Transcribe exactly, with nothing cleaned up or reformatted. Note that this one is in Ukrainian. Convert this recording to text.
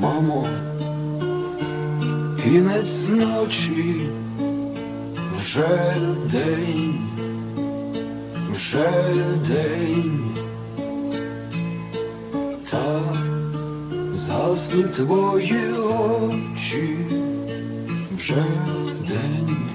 мамо, кінець ночі, вже день, вже день, та згасли твої очі, вже день.